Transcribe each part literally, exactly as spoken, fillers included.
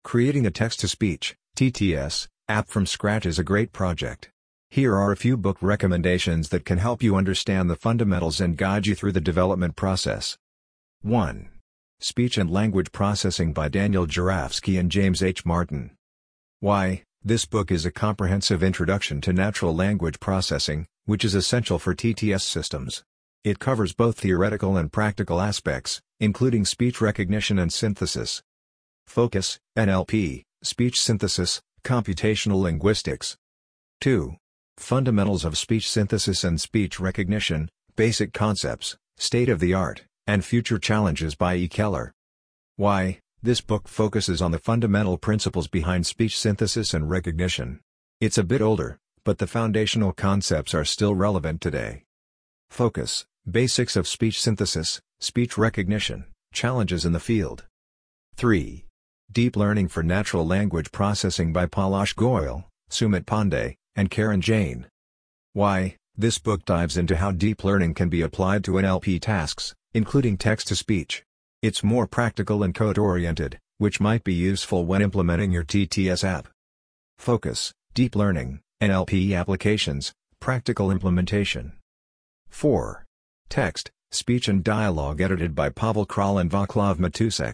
Creating a text-to-speech (T T S) app from scratch is a great project. Here are a few book recommendations that can help you understand the fundamentals and guide you through the development process. one. Speech and Language Processing by Daniel Jurafsky and James H. Martin. Why? This book is a comprehensive introduction to natural language processing, which is essential for T T S systems. It covers both theoretical and practical aspects, including speech recognition and synthesis. Focus, N L P, Speech Synthesis, Computational Linguistics. two. Fundamentals of Speech Synthesis and Speech Recognition, Basic Concepts, State of the Art, and Future Challenges by E. Keller. Why? This book focuses on the fundamental principles behind speech synthesis and recognition. It's a bit older, but the foundational concepts are still relevant today. Focus, Basics of Speech Synthesis, Speech Recognition, Challenges in the Field. three. Deep Learning for Natural Language Processing by Palash Goyal, Sumit Pandey, and Karen Jain. Why? This book dives into how deep learning can be applied to N L P tasks, including text-to-speech. It's more practical and code-oriented, which might be useful when implementing your T T S app. Focus, Deep Learning, N L P Applications, Practical Implementation. four. Text, Speech and Dialogue edited by Pavel Kral and Vaclav Matusek.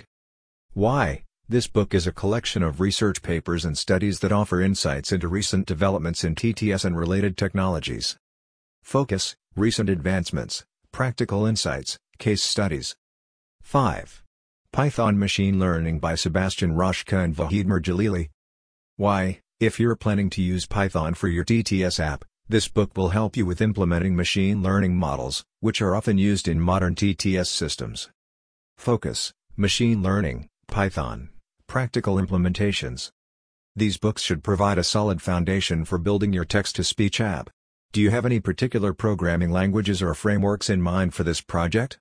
Why? This book is a collection of research papers and studies that offer insights into recent developments in T T S and related technologies. Focus, Recent Advancements, Practical Insights, Case Studies. five. Python Machine Learning by Sebastian Roshka and Vahid Mirjalili. Why? If you're planning to use Python for your T T S app, this book will help you with implementing machine learning models, which are often used in modern T T S systems. Focus, Machine Learning, Python, Practical Implementations. These books should provide a solid foundation for building your text-to-speech app. Do you have any particular programming languages or frameworks in mind for this project?